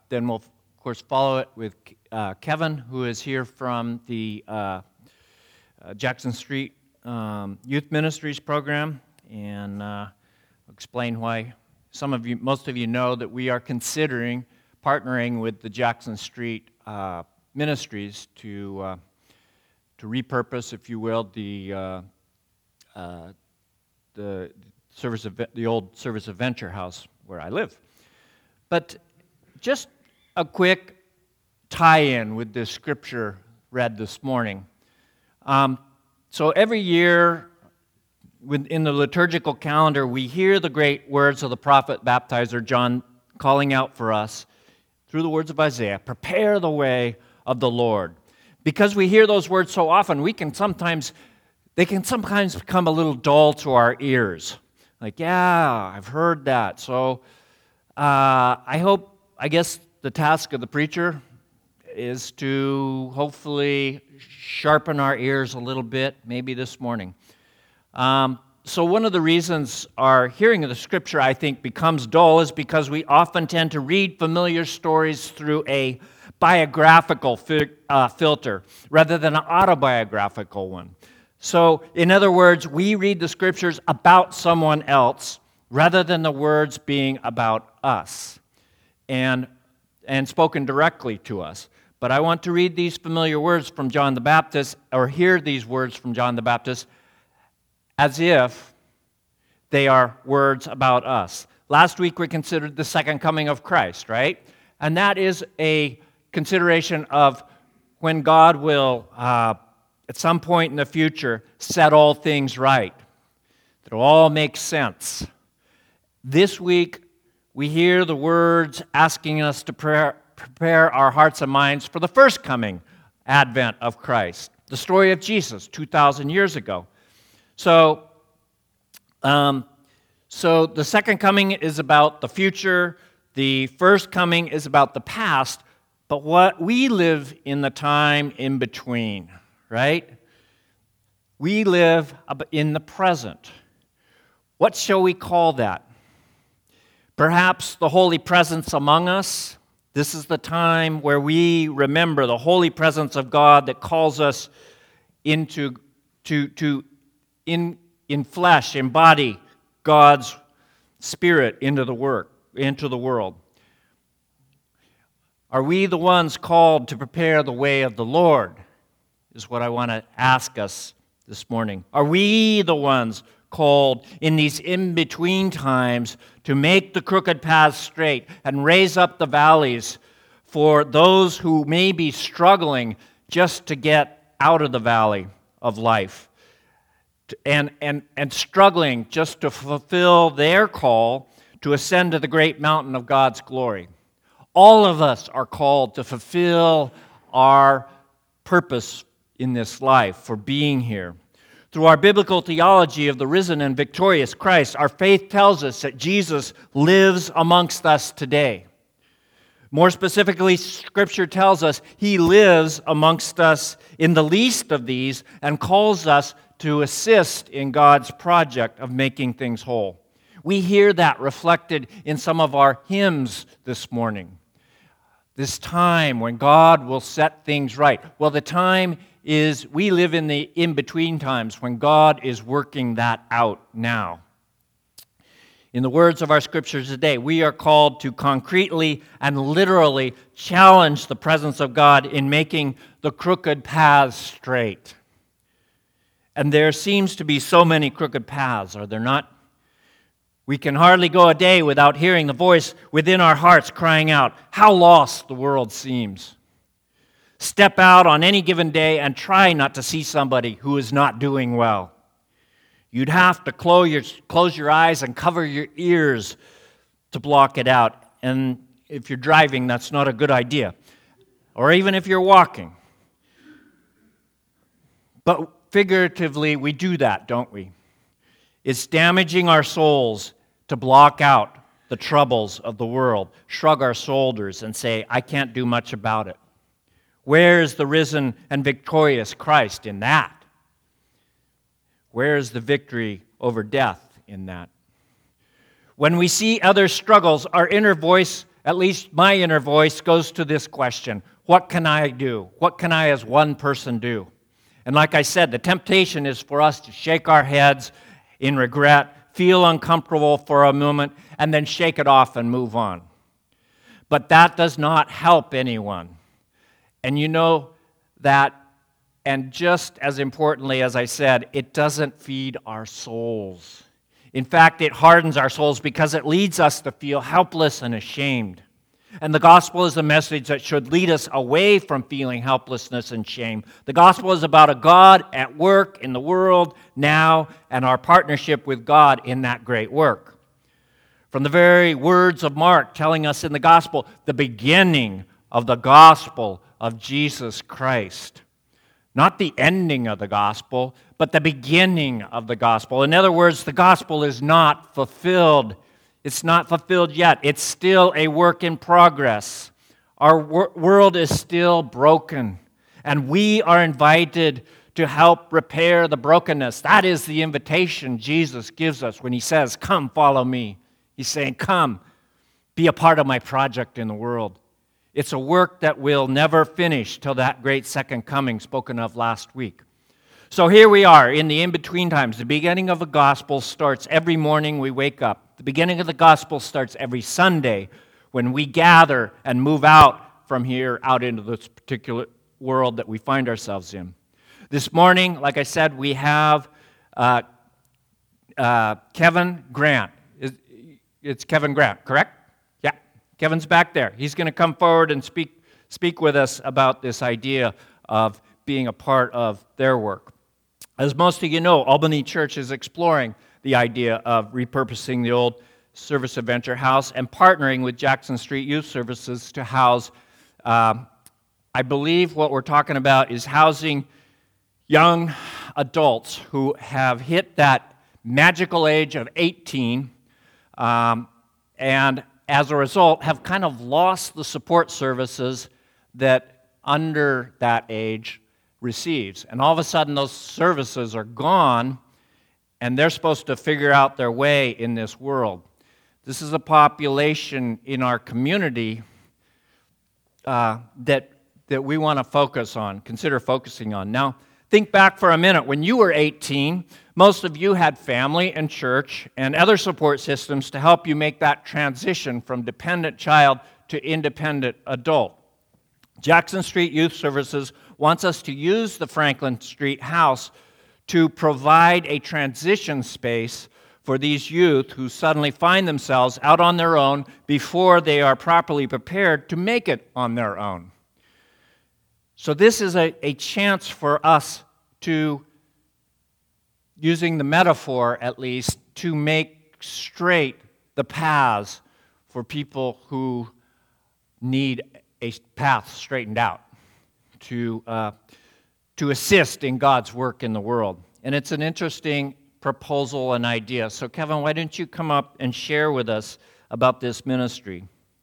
then we'll, of course, follow it with Kevin, who is here from the Jackson Street Youth Ministries program, and explain why most of you know that we are considering partnering with the Jackson Street Ministries to repurpose, if you will, the old Service Adventure House where I live. But just a quick tie-in with this scripture read this morning. So every year in the liturgical calendar, we hear the great words of the prophet baptizer John calling out for us through the words of Isaiah, "Prepare the way of the Lord." Because we hear those words so often, they can sometimes become a little dull to our ears. Like, yeah, I've heard that. So I guess the task of the preacher is to hopefully sharpen our ears a little bit, maybe this morning. So one of the reasons our hearing of the Scripture, I think, becomes dull is because we often tend to read familiar stories through a biographical filter rather than an autobiographical one. So, in other words, we read the Scriptures about someone else rather than the words being about us and spoken directly to us. But I want to read these familiar words from John the Baptist, or hear these words from John the Baptist, as if they are words about us. Last week we considered the second coming of Christ, right? And that is a consideration of when God will, at some point in the future, set all things right. That it all makes sense. This week we hear the words asking us to prepare our hearts and minds for the first coming advent of Christ, the story of Jesus 2,000 years ago. So the second coming is about the future. The first coming is about the past. But what we live in the time in between, right? We live in the present. What shall we call that? Perhaps the holy presence among us. This is the time where we remember the holy presence of God that calls us into in flesh, embody God's Spirit into the world. Are we the ones called to prepare the way of the Lord? Is what I want to ask us this morning. Are we the ones called in these in-between times to make the crooked paths straight and raise up the valleys for those who may be struggling just to get out of the valley of life? And struggling just to fulfill their call to ascend to the great mountain of God's glory. All of us are called to fulfill our purpose in this life for being here. Through our biblical theology of the risen and victorious Christ, our faith tells us that Jesus lives amongst us today. More specifically, Scripture tells us He lives amongst us in the least of these and calls us to assist in God's project of making things whole. We hear that reflected in some of our hymns this morning. This time when God will set things right. Well, the time is, we live in the in-between times when God is working that out now. In the words of our scriptures today, we are called to concretely and literally challenge the presence of God in making the crooked paths straight. And there seems to be so many crooked paths, are there not? We can hardly go a day without hearing the voice within our hearts crying out, "How lost the world seems." Step out on any given day and try not to see somebody who is not doing well. You'd have to close your eyes and cover your ears to block it out. And if you're driving, that's not a good idea. Or even if you're walking. But figuratively, we do that, don't we? It's damaging our souls to block out the troubles of the world, shrug our shoulders and say, "I can't do much about it." Where is the risen and victorious Christ in that? Where is the victory over death in that? When we see others' struggles, our inner voice at least my inner voice, goes to this question: what can I do? What can I as one person do? And like I said, the temptation is for us to shake our heads in regret, feel uncomfortable for a moment, and then shake it off and move on. But that does not help anyone. And you know that, and just as importantly, as I said, it doesn't feed our souls. In fact, it hardens our souls because it leads us to feel helpless and ashamed. And the gospel is a message that should lead us away from feeling helplessness and shame. The gospel is about a God at work in the world now and our partnership with God in that great work. From the very words of Mark telling us in the gospel, the beginning of the gospel of Jesus Christ. Not the ending of the gospel, but the beginning of the gospel. In other words, the gospel is not fulfilled. It's not fulfilled yet. It's still a work in progress. Our world is still broken, and we are invited to help repair the brokenness. That is the invitation Jesus gives us when he says, "Come, follow me." He's saying, "Come, be a part of my project in the world." It's a work that will never finish till that great second coming spoken of last week. So here we are in the in-between times. The beginning of the gospel starts every morning we wake up. The beginning of the gospel starts every Sunday when we gather and move out from here out into this particular world that we find ourselves in. This morning, like I said, we have Kevin Grant. It's Kevin Grant, correct? Yeah, Kevin's back there. He's going to come forward and speak with us about this idea of being a part of their work. As most of you know, Albany Church is exploring the idea of repurposing the old Service Adventure House and partnering with Jackson Street Youth Services to house, I believe what we're talking about is housing young adults who have hit that magical age of 18 and as a result have kind of lost the support services that under that age receives. And all of a sudden those services are gone and they're supposed to figure out their way in this world. This is a population in our community that we want to consider focusing on. Now, think back for a minute. When you were 18, most of you had family and church and other support systems to help you make that transition from dependent child to independent adult. Jackson Street Youth Services wants us to use the Franklin Street House to provide a transition space for these youth who suddenly find themselves out on their own before they are properly prepared to make it on their own. So this is a chance for us to, using the metaphor at least, to make straight the paths for people who need a path straightened out, to assist in God's work in the world. And it's an interesting proposal and idea. So Kevin, why don't you come up and share with us about this ministry?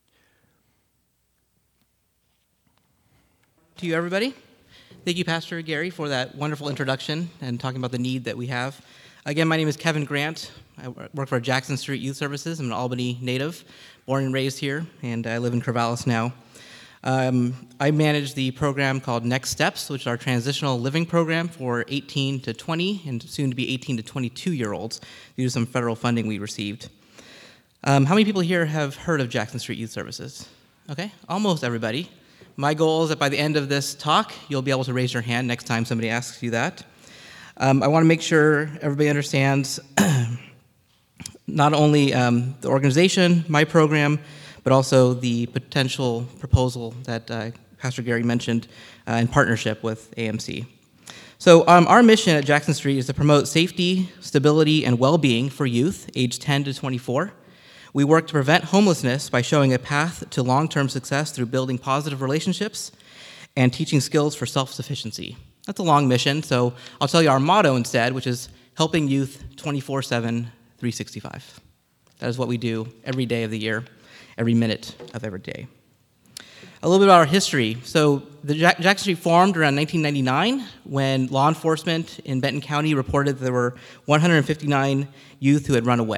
To you, everybody. Thank you, Pastor Gary, for that wonderful introduction and talking about the need that we have. Again, my name is Kevin Grant. I work for Jackson Street Youth Services. I'm an Albany native, born and raised here, and I live in Corvallis now. I manage the program called Next Steps, which is our transitional living program for 18 to 20 and soon to be 18 to 22-year-olds due to some federal funding we received. How many people here have heard of Jackson Street Youth Services? Okay, almost everybody. My goal is that by the end of this talk, you'll be able to raise your hand next time somebody asks you that. I want to make sure everybody understands not only the organization, my program, but also the potential proposal that Pastor Gary mentioned in partnership with AMC. So our mission at Jackson Street is to promote safety, stability, and well-being for youth aged 10 to 24. We work to prevent homelessness by showing a path to long-term success through building positive relationships and teaching skills for self-sufficiency. That's a long mission, so I'll tell you our motto instead, which is helping youth 24/7, 365. That is what we do every day of the year, every minute of every day. A little bit about our history. So the Jackson Street formed around 1999 when law enforcement in Benton County reported there were 159 youth who had run away.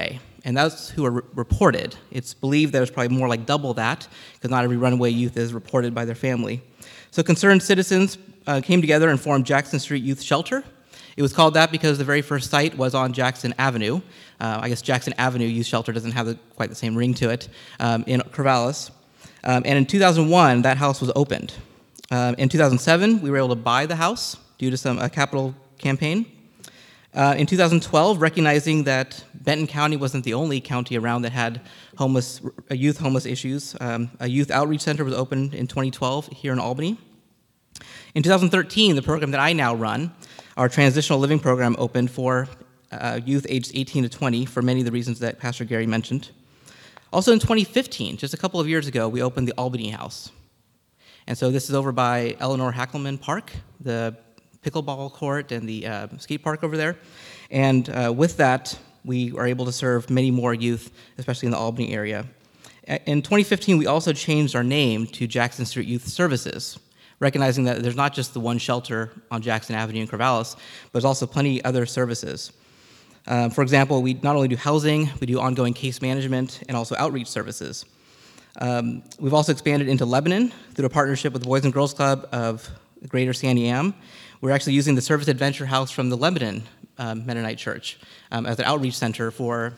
and that's who are reported. It's believed that it's probably more like double that, because not every runaway youth is reported by their family. So concerned citizens came together and formed Jackson Street Youth Shelter. It was called that because the very first site was on Jackson Avenue. I guess Jackson Avenue Youth Shelter doesn't have quite the same ring to it, in Corvallis. And in 2001, that house was opened. In 2007, we were able to buy the house due to a capital campaign. In 2012, recognizing that Benton County wasn't the only county around that had youth homeless issues, a youth outreach center was opened in 2012 here in Albany. In 2013, the program that I now run, our transitional living program, opened for youth aged 18 to 20 for many of the reasons that Pastor Gary mentioned. Also in 2015, just a couple of years ago, we opened the Albany House. And so this is over by Eleanor Hackelman Park, the pickleball court and the skate park over there. And with that, we are able to serve many more youth, especially in the Albany area. In 2015, we also changed our name to Jackson Street Youth Services, recognizing that there's not just the one shelter on Jackson Avenue in Corvallis, but there's also plenty other services. For example, we not only do housing, we do ongoing case management and also outreach services. We've also expanded into Lebanon through a partnership with the Boys and Girls Club of Greater Sandy Am. We're actually using the Service Adventure House from the Lebanon Mennonite Church as an outreach center for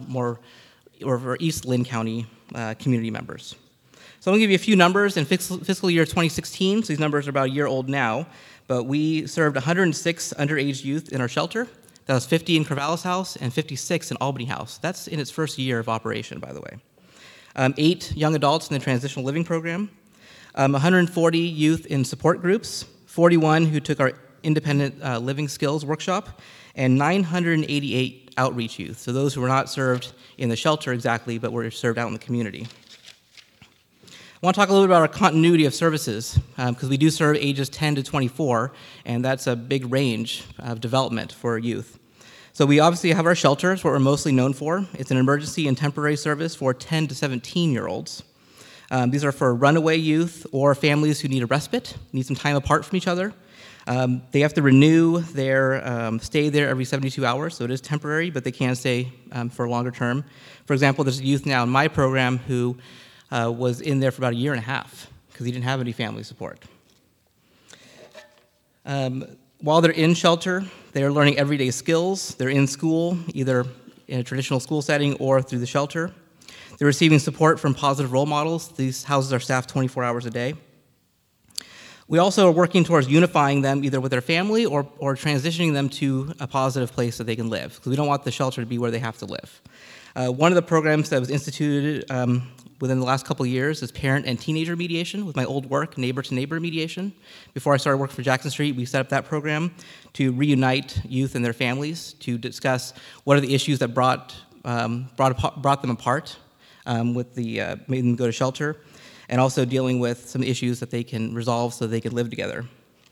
East Lynn County community members. So I'm going to give you a few numbers. In fiscal year 2016, so these numbers are about a year old now, but we served 106 underage youth in our shelter. That was 50 in Corvallis House and 56 in Albany House. That's in its first year of operation, by the way. 8 young adults in the transitional living program, 140 youth in support groups, 41 who took our independent living skills workshop, and 988 outreach youth, so those who were not served in the shelter exactly, but were served out in the community. I want to talk a little bit about our continuity of services, because we do serve ages 10 to 24, and that's a big range of development for youth. So we obviously have our shelters, what we're mostly known for. It's an emergency and temporary service for 10 to 17-year-olds. These are for runaway youth or families who need a respite, need some time apart from each other. They have to renew their stay there every 72 hours, so it is temporary, but they can stay for a longer term. For example, there's a youth now in my program who was in there for about a year and a half because he didn't have any family support. While they're in shelter, they're learning everyday skills. They're in school, either in a traditional school setting or through the shelter. They're receiving support from positive role models. These houses are staffed 24 hours a day. We also are working towards unifying them either with their family or transitioning them to a positive place that they can live, because we don't want the shelter to be where they have to live. One of the programs that was instituted within the last couple of years is parent and teenager mediation with my old work, neighbor-to-neighbor mediation. Before I started working for Jackson Street, we set up that program to reunite youth and their families to discuss what are the issues that brought them apart made them go to shelter, and also dealing with some issues that they can resolve so they can live together.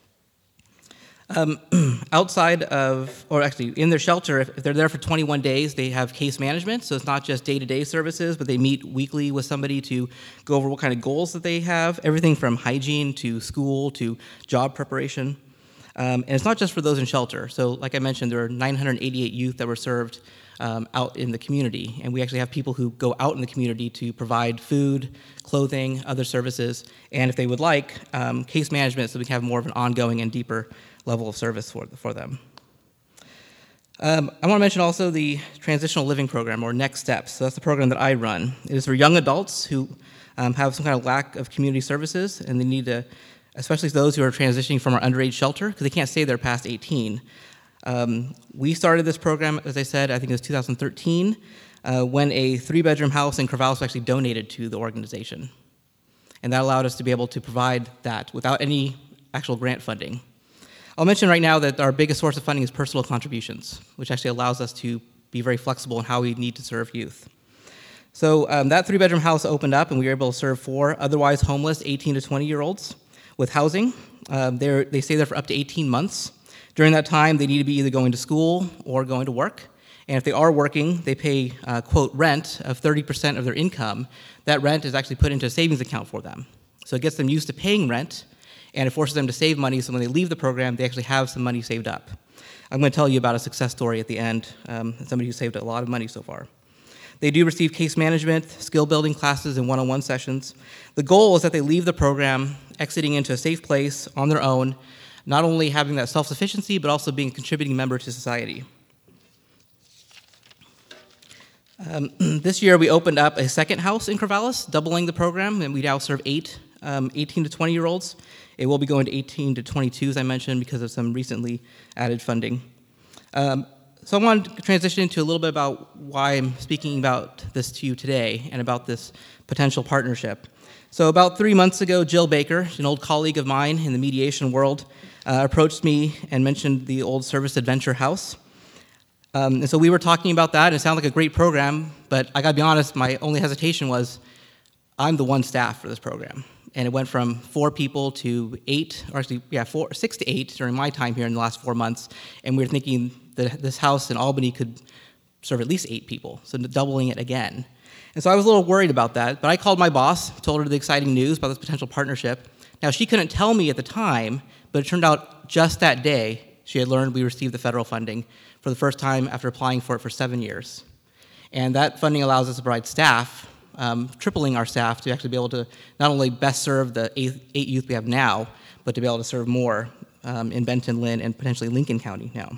Outside of, or actually in their shelter, if they're there for 21 days, they have case management, so it's not just day-to-day services, but they meet weekly with somebody to go over what kind of goals that they have, everything from hygiene to school to job preparation. And it's not just for those in shelter. So like I mentioned, there are 988 youth that were served out in the community, and we actually have people who go out in the community to provide food, clothing, other services, and if they would like, case management so we can have more of an ongoing and deeper level of service for them. I want to mention also the Transitional Living Program, or Next Steps. So that's the program that I run. It is for young adults who have some kind of lack of community services, and they need to, especially those who are transitioning from our underage shelter, because they can't stay there past 18. We started this program, as I said, I think it was 2013, when a 3-bedroom house in Corvallis was actually donated to the organization. And that allowed us to be able to provide that without any actual grant funding. I'll mention right now that our biggest source of funding is personal contributions, which actually allows us to be very flexible in how we need to serve youth. So that 3-bedroom house opened up, and we were able to serve 4 otherwise homeless 18 to 20-year-olds with housing. They stay there for up to 18 months. During that time, they need to be either going to school or going to work. And if they are working, they pay, quote, rent of 30% of their income. That rent is actually put into a savings account for them. So it gets them used to paying rent, and it forces them to save money, so when they leave the program, they actually have some money saved up. I'm going to tell you about a success story at the end, somebody who saved a lot of money so far. They do receive case management, skill building classes, and one-on-one sessions. The goal is that they leave the program exiting into a safe place on their own, not only having that self-sufficiency, but also being a contributing member to society. This year, we opened up a second house in Corvallis, doubling the program, and we now serve 18 to 20-year-olds. It will be going to 18 to 22, as I mentioned, because of some recently added funding. So I want to transition into a little bit about why I'm speaking about this to you today and about this potential partnership. So about 3 months ago, Jill Baker, an old colleague of mine in the mediation world, approached me and mentioned the old Service Adventure House. And so we were talking about that, and it sounded like a great program, but I gotta be honest, my only hesitation was, I'm the one staff for this program. And it went from 4 people to 8, or actually, 6 to 8 during my time here in the last 4 months, and we were thinking that this house in Albany could serve at least 8 people, so doubling it again. And so I was a little worried about that, but I called my boss, told her the exciting news about this potential partnership. Now, she couldn't tell me at the time, but it turned out just that day, she had learned we received the federal funding for the first time after applying for it for 7 years. And that funding allows us to provide staff, tripling our staff to actually be able to not only best serve the 8 youth we have now, but to be able to serve more in Benton, Lynn, and potentially Lincoln County now.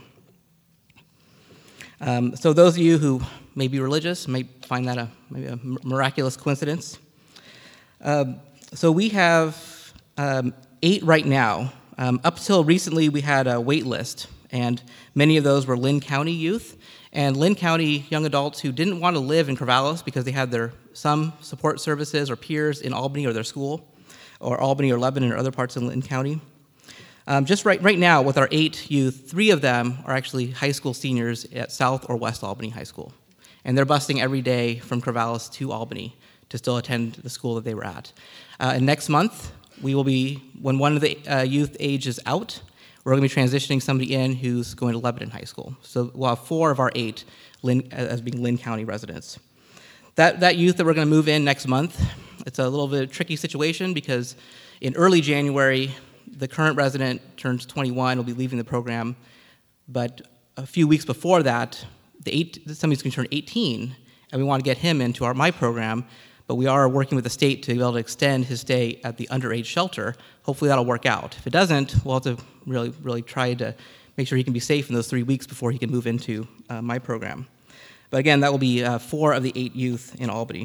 So those of you who may be religious may find that maybe a miraculous coincidence. So we have 8 right now. Up till recently, we had a wait list, and many of those were Lynn County youth, and Lynn County young adults who didn't want to live in Corvallis because they had some support services or peers in Albany or their school, or Albany or Lebanon or other parts of Lynn County. Just right now, with our 8 youth, 3 of them are actually high school seniors at South or West Albany High School. And they're busing every day from Corvallis to Albany to still attend the school that they were at. And next month, we will be, when one of the youth age is out, we're going to be transitioning somebody in who's going to Lebanon High School. So we'll have 4 of our 8 as being Lynn County residents. That youth that we're going to move in next month, it's a little bit tricky situation because in early January, the current resident turns 21, will be leaving the program, but a few weeks before that, somebody's going to turn 18, and we want to get him into my program, but we are working with the state to be able to extend his stay at the underage shelter. Hopefully that'll work out. If it doesn't, we'll have to really try to make sure he can be safe in those 3 weeks before he can move into my program. But again, that will be 4 of the 8 youth in Albany.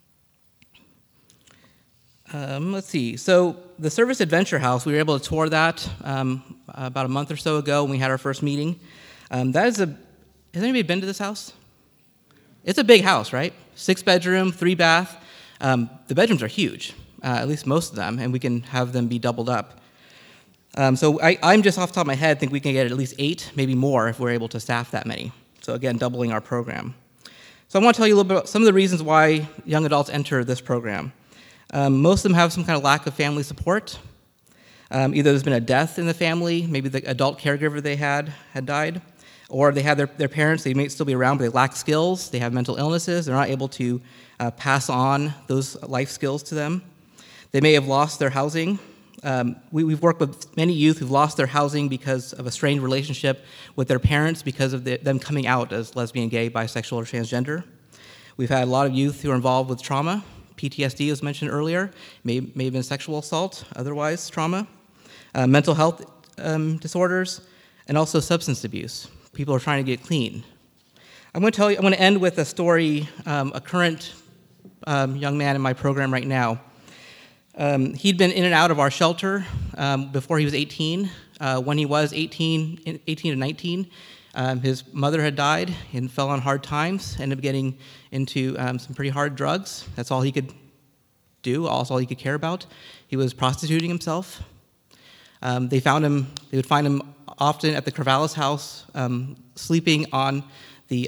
Let's see. So the Service Adventure House, we were able to tour that about a month or so ago when we had our first meeting. Has anybody been to this house? It's a big house, right? 6 bedroom, 3 bath. The bedrooms are huge, at least most of them, and we can have them be doubled up. So I'm just off the top of my head, think we can get at least 8, maybe more, if we're able to staff that many. So again, doubling our program. So I want to tell you a little bit about some of the reasons why young adults enter this program. Most of them have some kind of lack of family support. Either there's been a death in the family, maybe the adult caregiver they had died, or they had their parents, they may still be around, but they lack skills, they have mental illnesses, they're not able to pass on those life skills to them. They may have lost their housing. We've worked with many youth who've lost their housing because of a strained relationship with their parents because of them coming out as lesbian, gay, bisexual, or transgender. We've had a lot of youth who are involved with trauma. PTSD was mentioned earlier, may have been sexual assault, otherwise trauma, mental health disorders, and also substance abuse. People are trying to get clean. I'm going to end with a story, a current young man in my program right now. He'd been in and out of our shelter before he was 18. When he was 18 to 19, his mother had died and fell on hard times, ended up getting into some pretty hard drugs. That's all he could do, all he could care about. He was prostituting himself. They would find him often at the Corvallis house, sleeping on the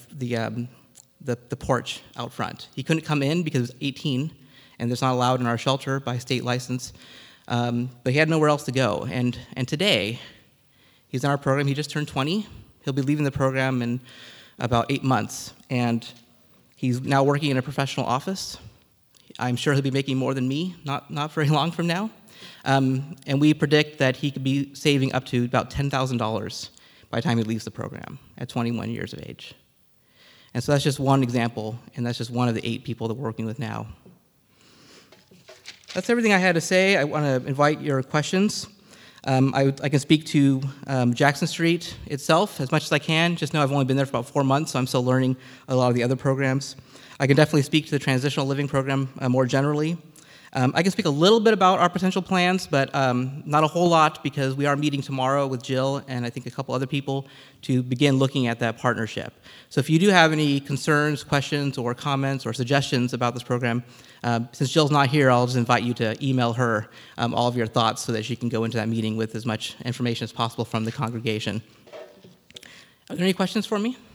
porch out front. He couldn't come in because he was 18, and that's not allowed in our shelter by state license. But he had nowhere else to go. And today, he's in our program. He just turned 20. He'll be leaving the program in about 8 months. And he's now working in a professional office. I'm sure he'll be making more than me, not very long from now. And we predict that he could be saving up to about $10,000 by the time he leaves the program at 21 years of age. And so that's just one example, and that's just one of the 8 people that we're working with now. That's everything I had to say. I want to invite your questions. I can speak to Jackson Street itself as much as I can. Just know I've only been there for about 4 months, so I'm still learning a lot of the other programs. I can definitely speak to the transitional living program more generally. I can speak a little bit about our potential plans, but not a whole lot, because we are meeting tomorrow with Jill and I think a couple other people to begin looking at that partnership. So if you do have any concerns, questions, or comments or suggestions about this program, since Jill's not here, I'll just invite you to email her all of your thoughts so that she can go into that meeting with as much information as possible from the congregation. Are there any questions for me?